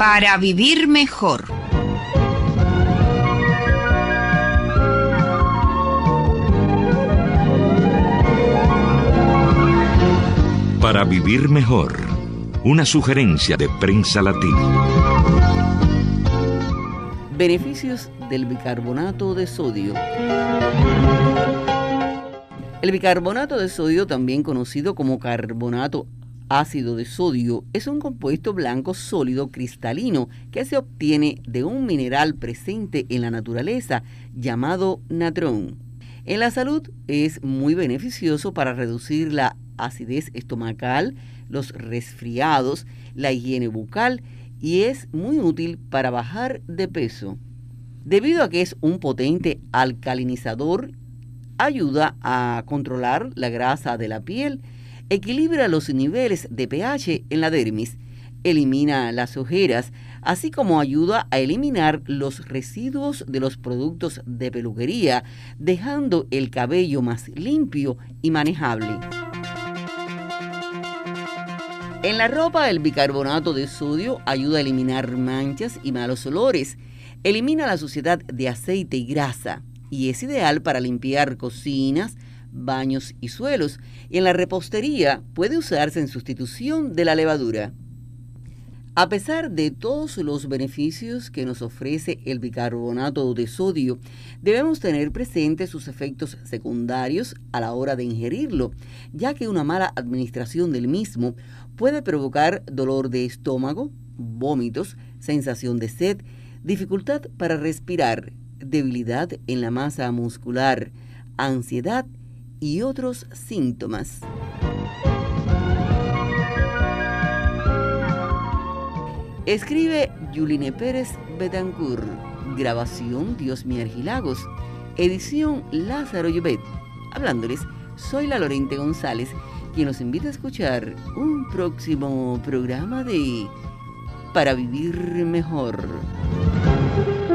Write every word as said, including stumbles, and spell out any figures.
Para vivir mejor. Para vivir mejor. Una sugerencia de Prensa Latina. Beneficios del bicarbonato de sodio. El bicarbonato de sodio, también conocido como carbonato ácido de sodio, es un compuesto blanco sólido cristalino que se obtiene de un mineral presente en la naturaleza llamado natrón. En la salud es muy beneficioso para reducir la acidez estomacal, los resfriados, la higiene bucal y es muy útil para bajar de peso. Debido a que es un potente alcalinizador, ayuda a controlar la grasa de la piel, equilibra los niveles de pH en la dermis, elimina las ojeras, así como ayuda a eliminar los residuos de los productos de peluquería, dejando el cabello más limpio y manejable. En la ropa, el bicarbonato de sodio ayuda a eliminar manchas y malos olores, elimina la suciedad de aceite y grasa y es ideal para limpiar cocinas, baños y suelos, y en la repostería puede usarse en sustitución de la levadura. A pesar de todos los beneficios que nos ofrece el bicarbonato de sodio, debemos tener presentes sus efectos secundarios a la hora de ingerirlo, ya que una mala administración del mismo puede provocar dolor de estómago, vómitos, sensación de sed, dificultad para respirar, debilidad en la masa muscular, ansiedad y otros síntomas. Escribe Yuline Pérez Betancourt. Grabación Diosmi Argilagos. Edición Lázaro Llobet. Hablándoles, soy la Lorente González, quien los invita a escuchar un próximo programa de Para Vivir Mejor.